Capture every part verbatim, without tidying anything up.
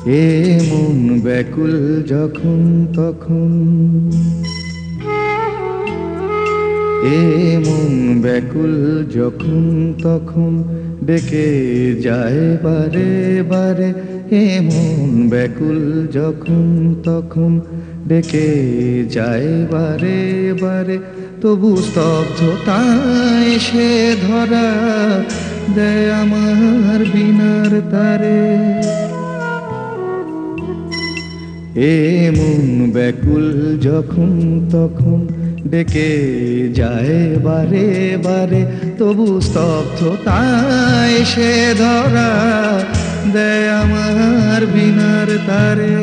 এ মন ব্যাকুল যখন তখন, এ মন ব্যাকুল যখন তখন ডেকে যায় বারে বারে। এ মন ব্যাকুল যখন তখন ডেকে যায় বারে বারে। তবু স্তব্ধতায় সে ধরা দেয় আমার বিনার তারে। এ মন ব্যাকুল যখন তখন ডেকে যায় বারে বারে। তবু স্তব্ধতায় সে ধরা দেয় আমার বিনার তারে।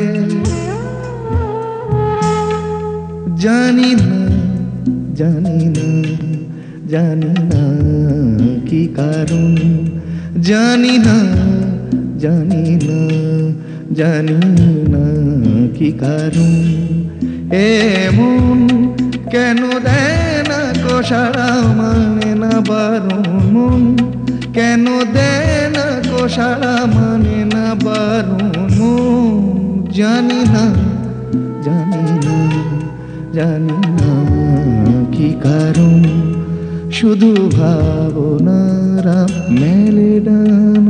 জানি না জানি না জানি না কি কারণ, জানি না জানি না জানি না কি কারণ। এমন কেন দেয় না গো সাড়া, মানে না বারণ মন। কেন দেয় না গো সাড়া, মানে না বারণ মন। জানি না জানি না জানি না কি কারণ। শুধু ভাবনারা মেলে ডান